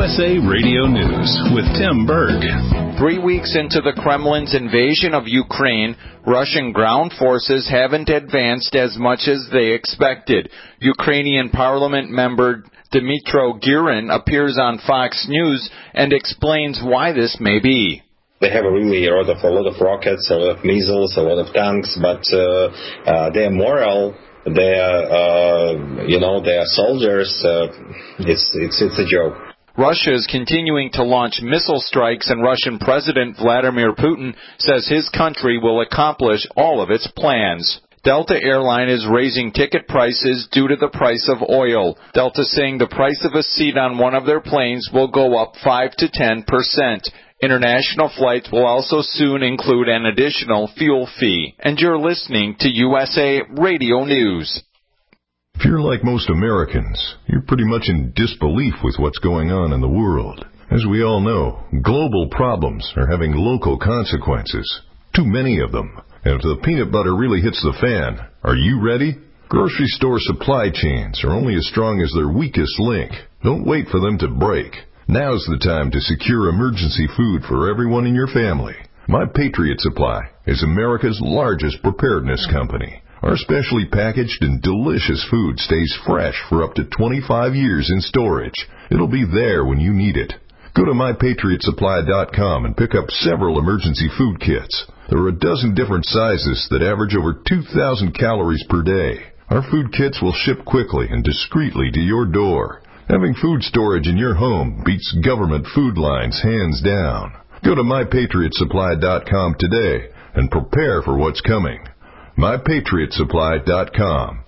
USA Radio News with Tim Berg. 3 weeks into the Kremlin's invasion of Ukraine, Russian ground forces haven't advanced as much as they expected. Ukrainian parliament member Dmytro Girin appears on Fox News and explains why this may be. They have a lot of rockets, a lot of missiles, a lot of tanks, but their morale, their soldiers, it's a joke. Russia is continuing to launch missile strikes, and Russian President Vladimir Putin says his country will accomplish all of its plans. Delta Airline is raising ticket prices due to the price of oil. Delta saying the price of a seat on one of their planes will go up 5 to 10%. International flights will also soon include an additional fuel fee. And you're listening to USA Radio News. If you're like most Americans, you're pretty much in disbelief with what's going on in the world. As we all know, global problems are having local consequences. Too many of them. And if the peanut butter really hits the fan, are you ready? Grocery store supply chains are only as strong as their weakest link. Don't wait for them to break. Now's the time to secure emergency food for everyone in your family. My Patriot Supply is America's largest preparedness company. Our specially packaged and delicious food stays fresh for up to 25 years in storage. It'll be there when you need it. Go to MyPatriotSupply.com and pick up several emergency food kits. There are a dozen different sizes that average over 2,000 calories per day. Our food kits will ship quickly and discreetly to your door. Having food storage in your home beats government food lines hands down. Go to MyPatriotSupply.com today and prepare for what's coming. MyPatriotSupply.com.